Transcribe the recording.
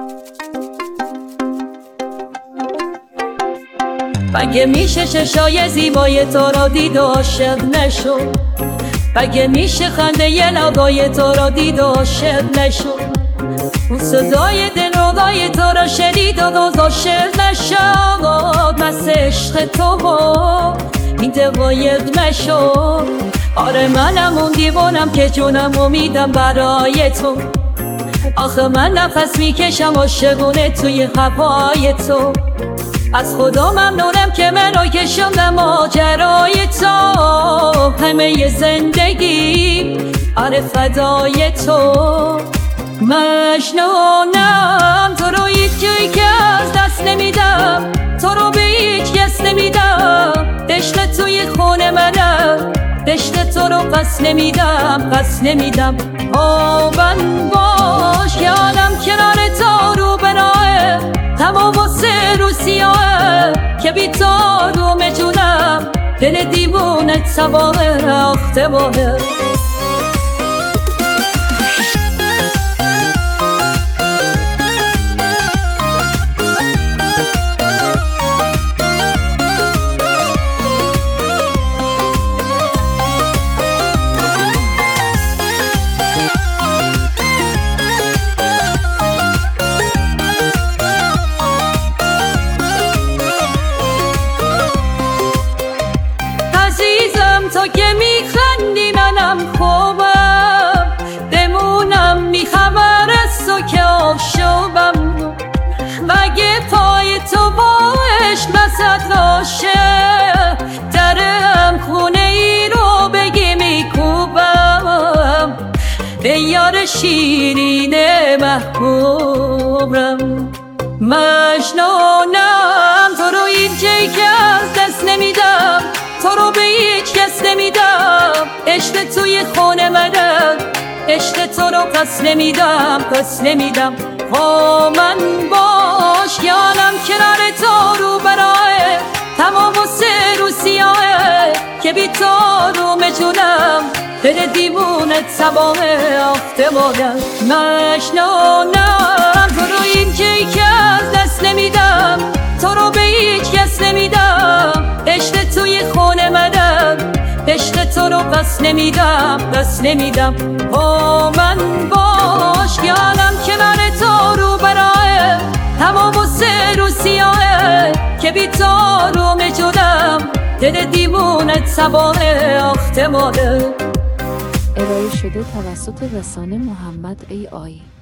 مگه میشه چشای زیبای تو رو دید و عاشق نشد؟ مگه میشه خنده لبای تو رو دید و عاشق نشد؟ اون صدای دلربای تو رو شنید و باز عاشق نشد؟ مثل عشق تو این دقایق نشد. آره منم اون دیوانم که جونمو میدم برای تو. آخه من نفس میکشم عاشقونه توی هوای تو. از خدا ممنونم که منو کشوندم ماجرای تو. همه زندگی آره فدای تو. مجنونم تو رو هیچ جایی که از دست نمیدم، تو رو به هیچ کس نمیدم. عشق توی خونه منم، عشق تو رو پس نمیدم، پس نمیدم. من باش که عالم کنار تو رو بناه، تمام واسه رو سیاه که بی تو روم جونم. دل دیوونت سواه رفته باهه. تا که میخندی منم خوبم، بمونم میخبر از تو که آشوبم. مگه پای تو با عشق وسط راشه، درم خونه ای رو بگی میکوبم. به یار شیرین محبوبم مجنونم، تو رو این جایی که از دست نمیدم، تو رو به هیچ کس نمیدم. عشق توی خونه منم، عشق تو رو پس نمیدم، پس نمیدم. من باش که عالم کنار تو رو براه، تمام واسه رو سیاه که بی تو روم جونم. دل دیوونت سباه آفته بادم. مجنونم تو رو این جایی که از دست نمیدم، تو رو به هیچ کس نمیدم. عشق توی خونه منم، عشق تو رو پس نمیدم، پس نمیدم. من باش که عالم کنار تو رو براه، تمام واسه رو سیاه که بی تو روم جونم. دل دیوونت سباه آخته ماده. ارائه شده توسط رسانه محمد ای آی.